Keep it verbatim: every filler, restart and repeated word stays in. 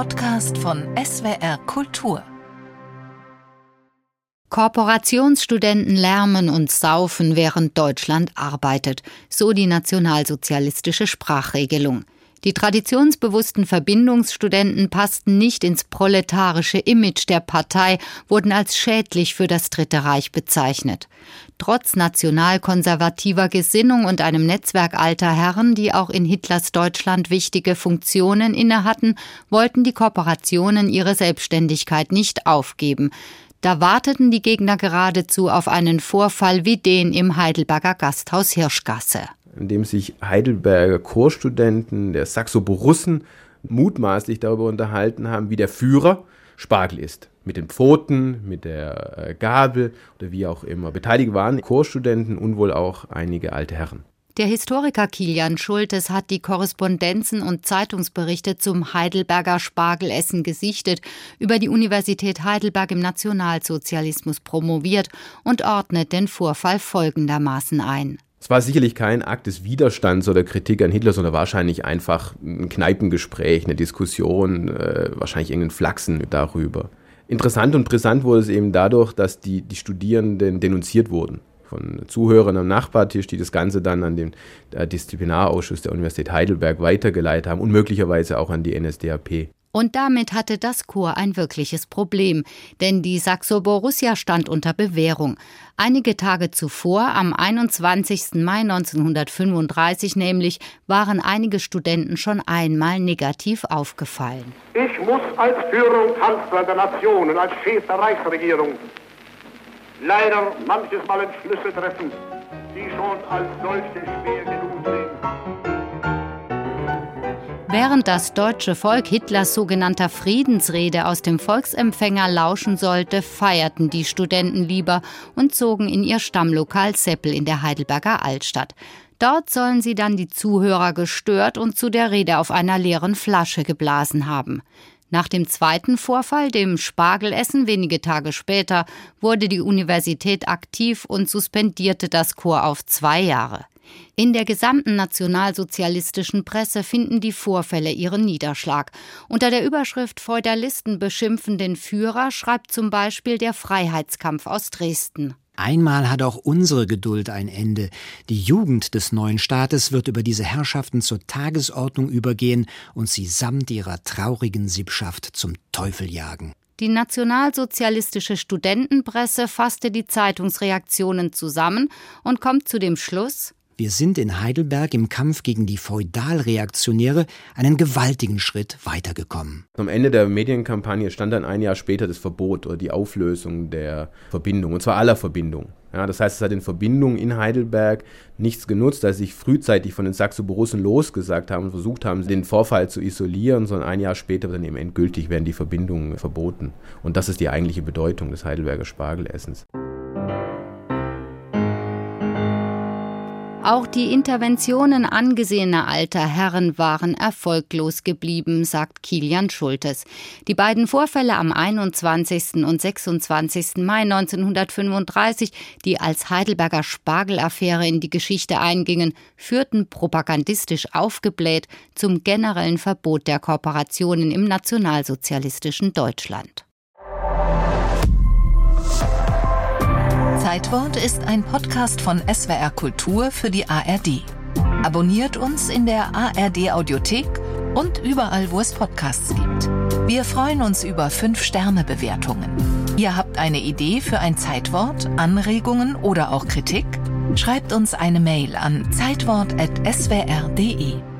Podcast von S W R Kultur. Korporationsstudenten lärmen und saufen, während Deutschland arbeitet, so die nationalsozialistische Sprachregelung. Die traditionsbewussten Verbindungsstudenten passten nicht ins proletarische Image der Partei, wurden als schädlich für das Dritte Reich bezeichnet. Trotz nationalkonservativer Gesinnung und einem Netzwerk alter Herren, die auch in Hitlers Deutschland wichtige Funktionen innehatten, wollten die Korporationen ihre Selbstständigkeit nicht aufgeben. Da warteten die Gegner geradezu auf einen Vorfall wie den im Heidelberger Gasthaus Hirschgasse, in dem sich Heidelberger Chorstudenten der Saxo-Borussen mutmaßlich darüber unterhalten haben, wie der Führer Spargel isst. Mit den Pfoten, mit der Gabel oder wie auch immer. Beteiligt waren Chorstudenten und wohl auch einige alte Herren. Der Historiker Kilian Schultes hat die Korrespondenzen und Zeitungsberichte zum Heidelberger Spargelessen gesichtet, über die Universität Heidelberg im Nationalsozialismus promoviert und ordnet den Vorfall folgendermaßen ein. Es war sicherlich kein Akt des Widerstands oder Kritik an Hitler, sondern wahrscheinlich einfach ein Kneipengespräch, eine Diskussion, äh, wahrscheinlich irgendein Flachsen darüber. Interessant und brisant wurde es eben dadurch, dass die, die Studierenden denunziert wurden von Zuhörern am Nachbartisch, die das Ganze dann an den äh, Disziplinarausschuss der Universität Heidelberg weitergeleitet haben und möglicherweise auch an die N S D A P. Und damit hatte das Corps ein wirkliches Problem, denn die Saxo Borussia stand unter Bewährung. Einige Tage zuvor, am einundzwanzigsten Mai neunzehnhundertfünfunddreißig nämlich, waren einige Studenten schon einmal negativ aufgefallen. Ich muss als Führer und Kanzler der Nation und als Chef der Reichsregierung leider manches Mal Entschlüsse treffen, die schon als solche schwer genug sind. Während das deutsche Volk Hitlers sogenannter Friedensrede aus dem Volksempfänger lauschen sollte, feierten die Studenten lieber und zogen in ihr Stammlokal Seppel in der Heidelberger Altstadt. Dort sollen sie dann die Zuhörer gestört und zu der Rede auf einer leeren Flasche geblasen haben. Nach dem zweiten Vorfall, dem Spargelessen wenige Tage später, wurde die Universität aktiv und suspendierte das Corps auf zwei Jahre. In der gesamten nationalsozialistischen Presse finden die Vorfälle ihren Niederschlag. Unter der Überschrift »Feudalisten beschimpfen den Führer« schreibt zum Beispiel der Freiheitskampf aus Dresden. Einmal hat auch unsere Geduld ein Ende. Die Jugend des neuen Staates wird über diese Herrschaften zur Tagesordnung übergehen und sie samt ihrer traurigen Sippschaft zum Teufel jagen. Die nationalsozialistische Studentenpresse fasste die Zeitungsreaktionen zusammen und kommt zu dem Schluss: Wir sind in Heidelberg im Kampf gegen die Feudalreaktionäre einen gewaltigen Schritt weitergekommen. Am Ende der Medienkampagne stand dann ein Jahr später das Verbot oder die Auflösung der Verbindung, und zwar aller Verbindungen. Ja, das heißt, es hat in Verbindungen in Heidelberg nichts genutzt, dass sich frühzeitig von den Saxo-Borussen losgesagt haben und versucht haben, den Vorfall zu isolieren, sondern ein Jahr später dann eben endgültig werden die Verbindungen verboten. Und das ist die eigentliche Bedeutung des Heidelberger Spargelessens. Auch die Interventionen angesehener alter Herren waren erfolglos geblieben, sagt Kilian Schultes. Die beiden Vorfälle am einundzwanzigsten und sechsundzwanzigsten Mai neunzehnhundertfünfunddreißig, die als Heidelberger Spargelaffäre in die Geschichte eingingen, führten propagandistisch aufgebläht zum generellen Verbot der Korporationen im nationalsozialistischen Deutschland. Zeitwort ist ein Podcast von S W R Kultur für die A R D. Abonniert uns in der A R D-Audiothek und überall, wo es Podcasts gibt. Wir freuen uns über fünf Sterne Bewertungen. Ihr habt eine Idee für ein Zeitwort, Anregungen oder auch Kritik? Schreibt uns eine Mail an zeitwort at s w r punkt d e.